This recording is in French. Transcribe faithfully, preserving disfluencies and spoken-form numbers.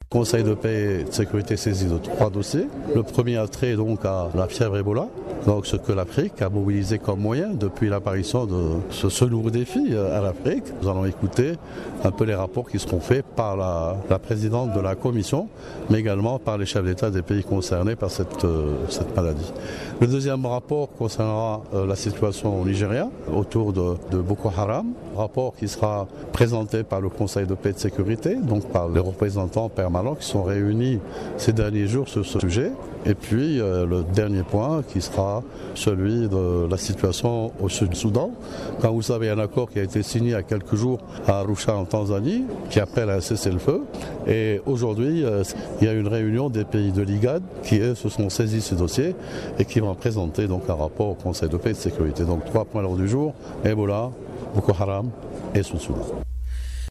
Le Conseil de paix et de sécurité saisit de trois dossiers. Le premier a trait donc à la fièvre Ebola, donc ce que l'Afrique a mobilisé comme moyen depuis l'apparition de ce, ce nouveau défi à l'Afrique. Nous allons écouter un peu les rapports qui seront faits par la, la présidente de la commission, mais également par les chefs d'État des pays concernés par cette, euh, cette maladie. Le deuxième rapport concernera euh, la situation au Nigeria autour de, de Boko Haram, rapport qui sera présenté par le Conseil de paix et de sécurité, donc par les représentants permanents qui sont réunis ces derniers jours sur ce sujet. Et puis euh, le dernier point qui sera celui de la situation au Sud-Soudan. Quand vous savez, un accord qui a été signé il y a quelques jours à Arusha en Tanzanie, qui appelle à un cessez-le-feu. Et aujourd'hui, euh, il y a une réunion des pays de l'I G A D qui eux, se sont saisis de ce dossier et qui vont présenter donc un rapport au Conseil de paix et de sécurité. Donc trois points à l'ordre du jour, Ebola, Boko Haram et Sud-Soudan.